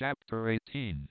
Chapter 18.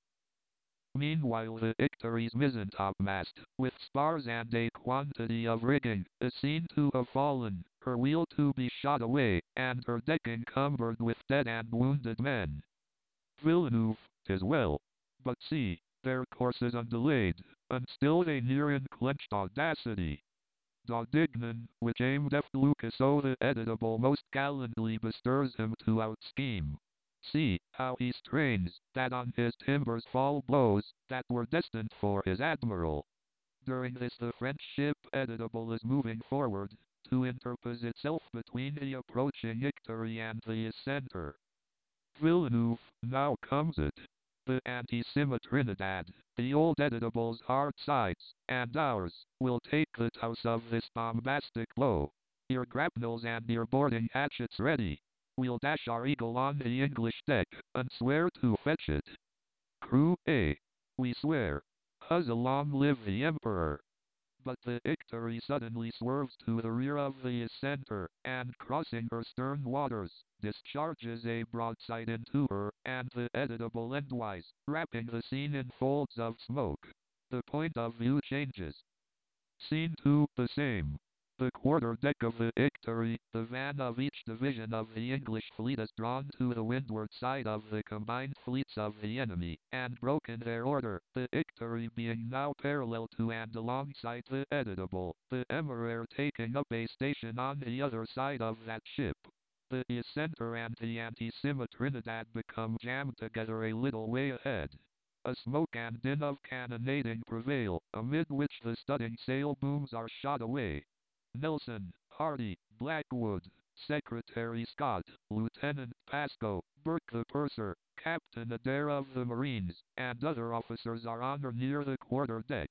Meanwhile the Ictory's mizentopmast, with spars and a quantity of rigging, is seen to have fallen, her wheel to be shot away, and her deck encumbered with dead and wounded men. Villeneuve, 'tis well. But see, their course is undelayed, and still they near in clenched audacity. Daudignan, which aimed at Lucas O the editable most gallantly bestirs him to outscheme. See, how he strains, that on his timbers fall blows, that were destined for his admiral. During this the French ship editable is moving forward, to interpose itself between the approaching Ictory and the Centaur. Villeneuve, now comes it. The Antissima Trinidad, the old editable's hard sides, and ours, will take the toss of this bombastic blow. Your grapnels and your boarding hatchets ready. We'll dash our eagle on the English deck, and swear to fetch it. Crew A. We swear. Huzzah, long live the Emperor! But the Ictory suddenly swerves to the rear of the Centaur, and crossing her stern waters, discharges a broadside into her, and the editable endwise, wrapping the scene in folds of smoke. The point of view changes. Scene 2, the same. The quarter-deck of the Ictory, the van of each division of the English fleet is drawn to the windward side of the combined fleets of the enemy, and broken their order, the Ictory being now parallel to and alongside the editable, the Emeraire taking up a station on the other side of that ship. The Centaur and the Antissima Trinidad become jammed together a little way ahead. A smoke and din of cannonading prevail, amid which the studding sail booms are shot away. Nelson, Hardy, Blackwood, Secretary Scott, Lieutenant Pascoe, Burke the Purser, Captain Adair of the Marines, and other officers are on or near the quarter-deck.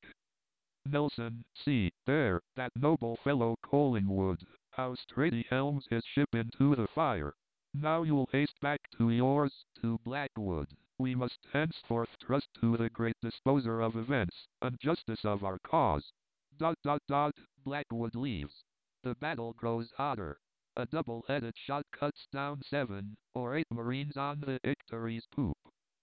Nelson, see, there, that noble fellow Collingwood, how straight he helms his ship into the fire. Now you'll haste back to yours, to Blackwood. We must henceforth trust to the great disposer of events, and justice of our cause. ... Blackwood leaves. The battle grows hotter. A double-headed shot cuts down 7 or 8 Marines on the Ictory's poop.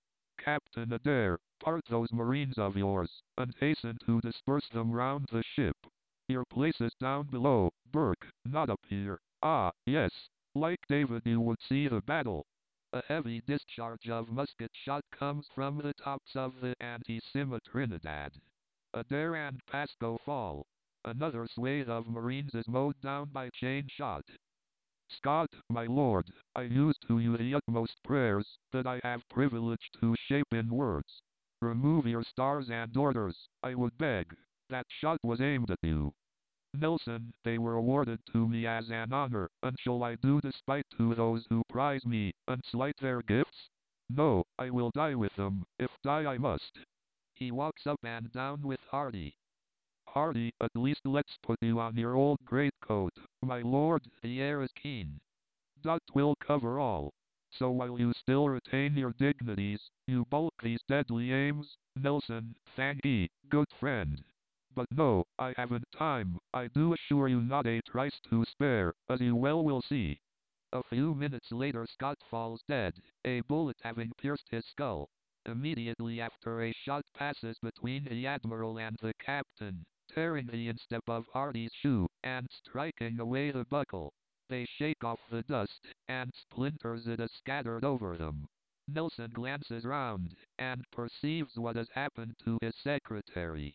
Captain Adair, part those Marines of yours, and hasten to disperse them round the ship. Your place is down below, Burke, not up here. Ah, yes, like David you would see the battle. A heavy discharge of musket shot comes from the tops of the Antissima Trinidad. Adair and Pascoe fall. Another swathe of Marines is mowed down by chain shot. Scott, my lord, I use to you the utmost prayers that I have privilege to shape in words. Remove your stars and orders, I would beg. That shot was aimed at you. Nelson, they were awarded to me as an honor, and shall I do despite to those who prize me, and slight their gifts? No, I will die with them, if die I must. He walks up and down with Hardy. Hardy, at least let's put you on your old greatcoat, my lord, the air is keen. That will cover all. So while you still retain your dignities, you bulk these deadly aims. Nelson, thank'ee, good friend. But no, I haven't time, I do assure you not a trice to spare, as you well will see. A few minutes later Scott falls dead, a bullet having pierced his skull. Immediately after a shot passes between the admiral and the captain, tearing the instep of Hardy's shoe, and striking away the buckle. They shake off the dust, and splinters it is scattered over them. Nelson glances round, and perceives what has happened to his secretary.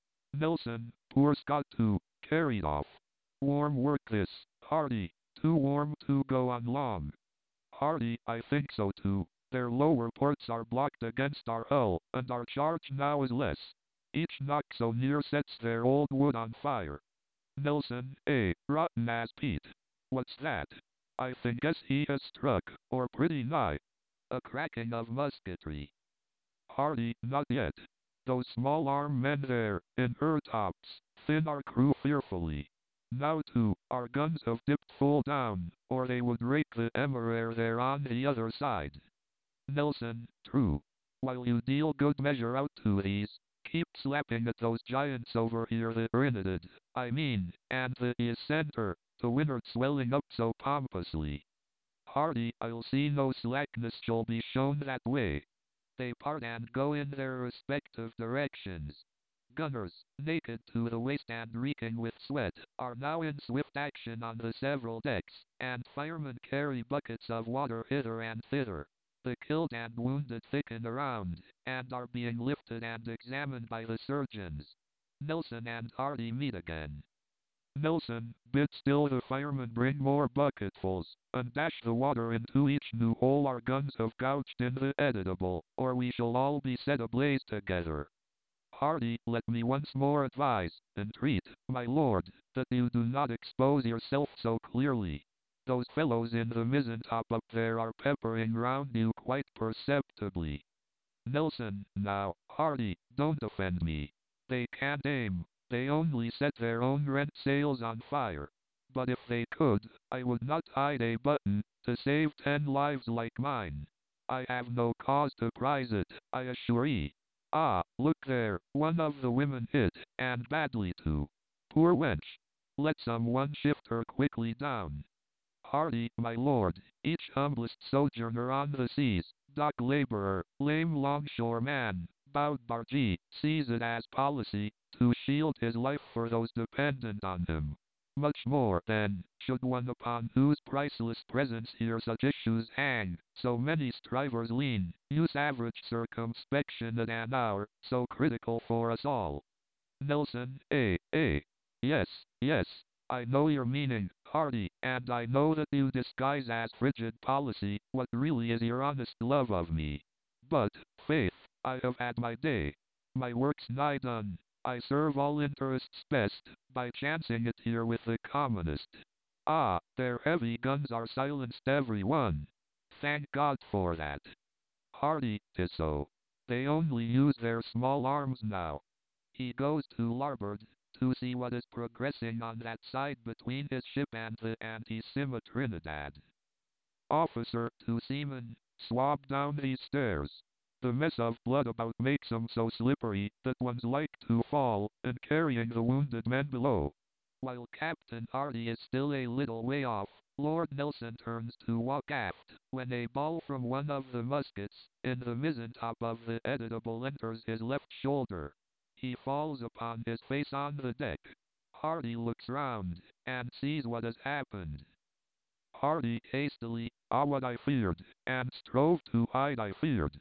Nelson, poor Scott too, carried off. Warm work this, Hardy, too warm to go on long. Hardy, I think so too. Their lower ports are blocked against our hull, and our charge now is less. Each knock so near sets their old wood on fire. Nelson, rotten as Pete. What's that? I think guess he has struck, or pretty nigh. A cracking of musketry. Hardy, not yet. Those small arm men there, in her tops, thin our crew fearfully. Now too, our guns have dipped full down, or they would rake the Emeraire there on the other side. Nelson, true. While you deal good measure out to these, keep slapping at those giants over here the Trinidad, I mean, and the Centaur, the windward swelling up so pompously. Hardy, I'll see no slackness shall be shown that way. They part and go in their respective directions. Gunners, naked to the waist and reeking with sweat, are now in swift action on the several decks, and firemen carry buckets of water hither and thither. The killed and wounded thicken around, and are being lifted and examined by the surgeons. Nelson and Hardy meet again. Nelson, bid still the firemen bring more bucketfuls, and dash the water into each new hole our guns have gouged in the editable, or we shall all be set ablaze together. Hardy, let me once more advise, entreat, my lord, that you do not expose yourself so clearly. Those fellows in the mizzen-top up there are peppering round you quite perceptibly. Nelson, now, Hardy, don't offend me. They can't aim, they only set their own rent sails on fire. But if they could, I would not hide a button, to save 10 lives like mine. I have no cause to prize it, I assure ye. Ah, look there, one of the women hit, and badly too. Poor wench. Let some one shift her quickly down. Hardy, my lord, each humblest sojourner on the seas, dock laborer, lame longshoreman, bowed bargee, sees it as policy, to shield his life for those dependent on him. Much more, then, should one upon whose priceless presence here such issues hang, so many strivers lean, use average circumspection at an hour, so critical for us all. Nelson, yes, yes, I know your meaning, Hardy, and I know that you disguise as frigid policy what really is your honest love of me. But, faith, I have had my day. My work's nigh done. I serve all interests best, by chancing it here with the commonest. Ah, their heavy guns are silenced every one. Thank God for that. Hardy, 'tis so. They only use their small arms now. He goes to larboard, to see what is progressing on that side between his ship and the Antisima Trinidad. Officer to seaman, swab down these stairs. The mess of blood about makes 'em so slippery that one's like to fall, and carrying the wounded men below. While Captain Hardy is still a little way off, Lord Nelson turns to walk aft, when a ball from one of the muskets, in the mizzen-top of the editable enters his left shoulder. He falls upon his face on the deck. Hardy looks round, and sees what has happened. Hardy hastily, what I feared, and strove to hide I feared.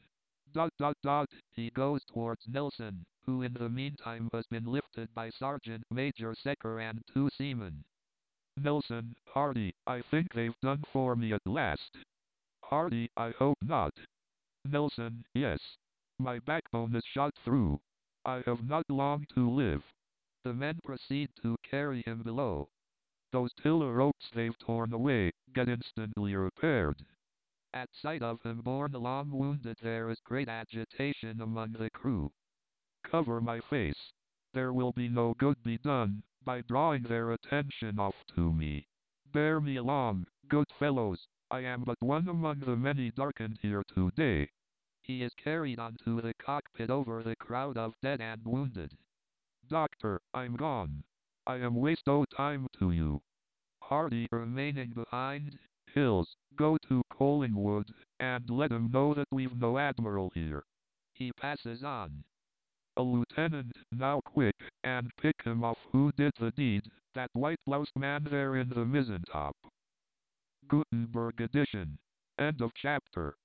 He goes towards Nelson, who in the meantime has been lifted by Sergeant Major Secker and 2 seamen. Nelson, Hardy, I think they've done for me at last. Hardy, I hope not. Nelson, yes. My backbone is shot through. I have not long to live. The men proceed to carry him below. Those tiller ropes they've torn away, get instantly repaired. At sight of him borne along wounded there is great agitation among the crew. Cover my face. There will be no good be done, by drawing their attention off to me. Bear me along, good fellows, I am but one among the many darkened here today. He is carried onto the cockpit over the crowd of dead and wounded. Doctor, I'm gone. I am waste o' time to you. Hardy remaining behind. Hills, go to Collingwood, and let him know that we've no admiral here. He passes on. A lieutenant, now quick, and pick him off who did the deed, that white-bloused man there in the mizzen-top. Gutenberg edition. End of chapter.